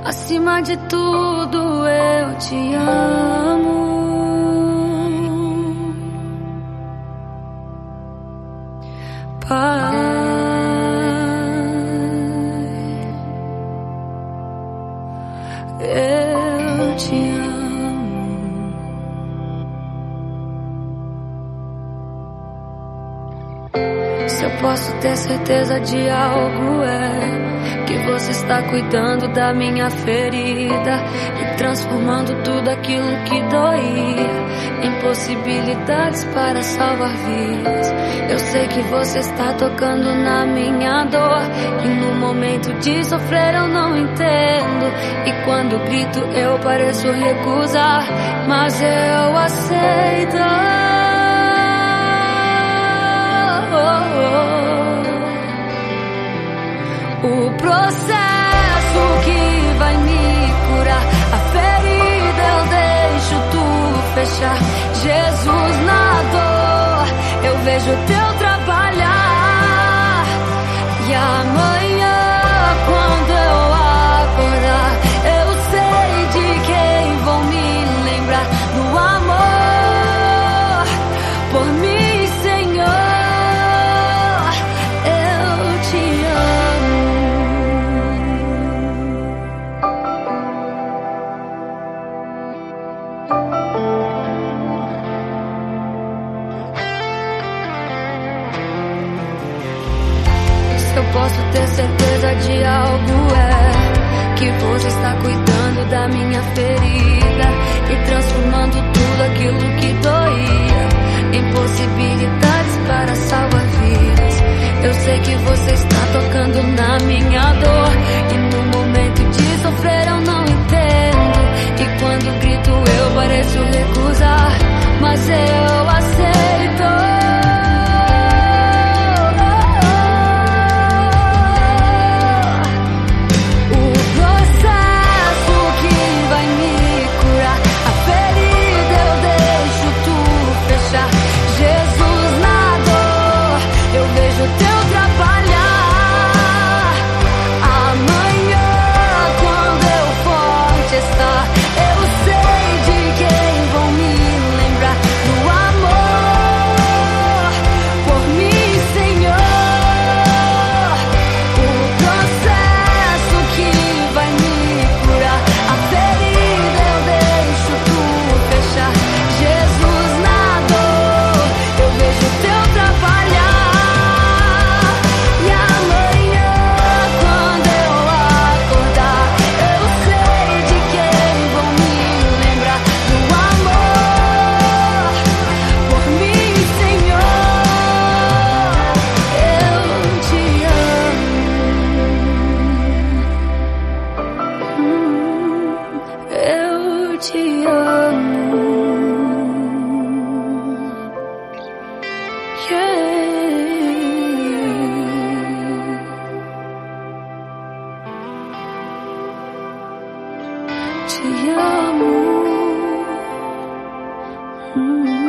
Acima de tudo eu te amo. Pai, eu te amo. Se eu posso ter certeza de algo que você está cuidando da minha ferida e transformando tudo aquilo que doía em possibilidades para salvar vidas. Eu sei que você está tocando na minha dor, e no momento de sofrer eu não entendo, e quando grito eu pareço recusar, mas eu aceito. O processo que vai me curar, a ferida eu deixo tu fechar. Jesus, na dor eu vejo teu trabalhar. E amanhã, quando eu acordar, eu sei de quem vou me lembrar. No amor por mim, Senhor, eu te amo. Se eu posso ter certeza de algo que você está cuidando da minha ferida e transformando tudo aquilo que doía em possibilidades para salvar vidas. Eu sei que você está tocando na minha dor, e no momento de sofrer eu não entendo, e quando grito eu pareço recusar, mas eu aceito. Jesus, na dor eu vejo teu trabalhar. Amanhã, quando eu forte estar, eu sei de quem vou me lembrar. Do amor por mim, Senhor. O processo que vai me curar, a ferida eu deixo tu fechar. Jesus, na dor eu vejo teu trabalhar. E amanhã, quando eu acordar, eu sei de quem vou me lembrar. Do amor por mim, Senhor, eu te amo. Eu te amo. Te amo.